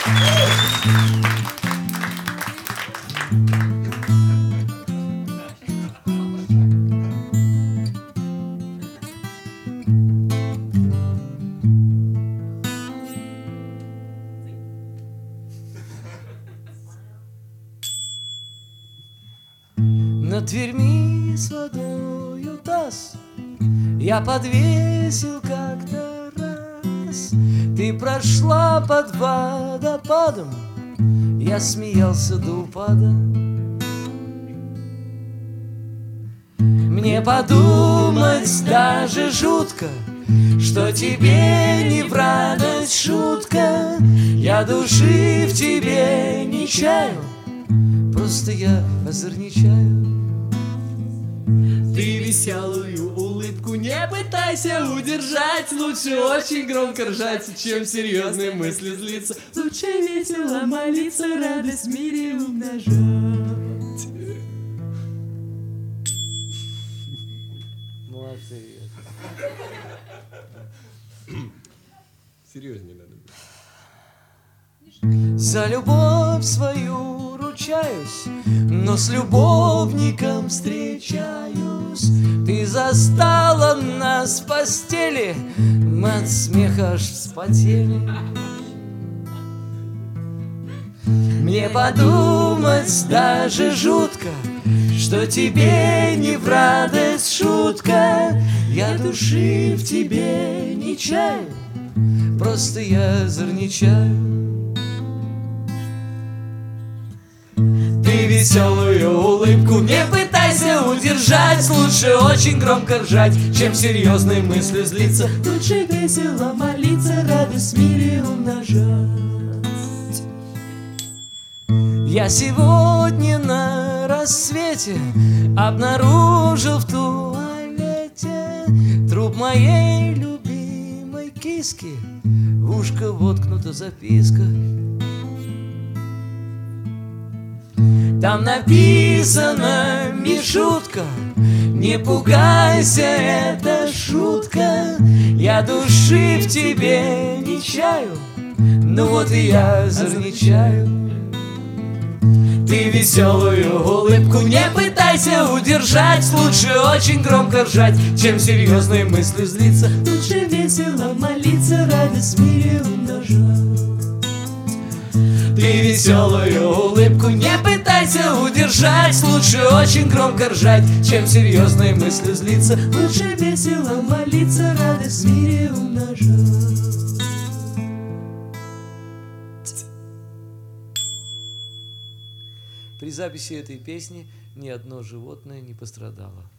На Тверьми с водою таз я подвесил как-то раз. Ты прошла под водопадом, я смеялся до упада. Мне подумать даже жутко, что тебе не в радость шутка. Я души в тебе не чаю, просто я озорничаю. Ты веселую улыбку не пытайся удержать. Лучше очень громко ржать, чем серьезные мысли злиться. Лучше весело молиться, радость в мире умножать. Молодцы. Серьезнее надо быть. За любовь свою ручаюсь, но с любовником встречаюсь. Ты застала нас в постели, мы от смеха аж вспотели. Мне подумать даже жутко, что тебе не в радость шутка. Я души в тебе не чаю, просто я озорничаю. Ты веселую улыбку не пытайся удержать. Лучше очень громко ржать, чем серьезные мысли злиться. Лучше весело молиться, радость в мире умножать. Я сегодня на рассвете обнаружил в туалете труп моей любимой киски. В ушко воткнута записка. Там написано: Мишутка, не пугайся, это шутка. Я души в тебе не чаю, ну вот и я озорничаю. Ты веселую улыбку не пытайся удержать. Лучше очень громко ржать, чем серьезные мысли злиться. Лучше весело молиться, радость в мире умножать. Ты веселую улыбку не пытайся удержать. Лучше очень громко ржать, чем серьезные мысли злиться. Лучше весело молиться, радость в мире умножать. При записи этой песни ни одно животное не пострадало.